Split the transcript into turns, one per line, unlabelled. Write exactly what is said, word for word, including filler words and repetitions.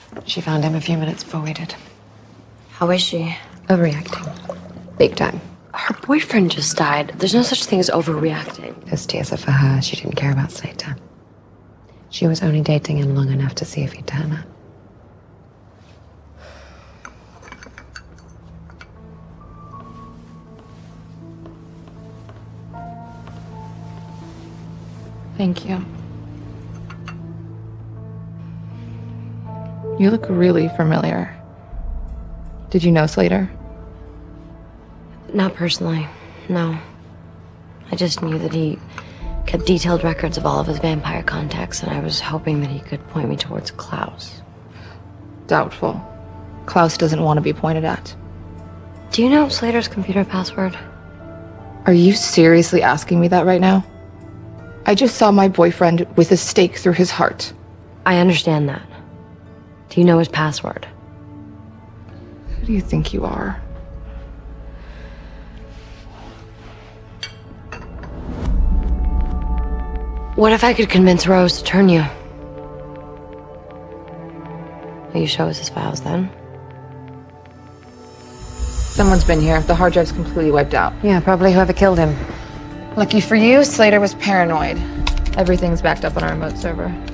She found him a few minutes before we did.
How is she?
Overreacting. Big time.
Her boyfriend just died. There's no such thing as overreacting.
As Tiesa for her, she didn't care about Slater. She was only dating him long enough to see if he'd turn up.
Thank you. You look really familiar. Did you know Slater?
Not personally, no. I just knew that he kept detailed records of all of his vampire contacts, and I was hoping that he could point me towards Klaus.
Doubtful. Klaus doesn't want to be pointed at.
Do you know Slater's computer password?
Are you seriously asking me that right now? I just saw my boyfriend with a stake through his heart.
I understand that. Do you know his password?
Who do you think you are?
What if I could convince Rose to turn you? Will you show us his files then?
Someone's been here. The hard drive's completely wiped out.
Yeah, probably whoever killed him.
Lucky for you, Slater was paranoid. Everything's backed up on our remote server.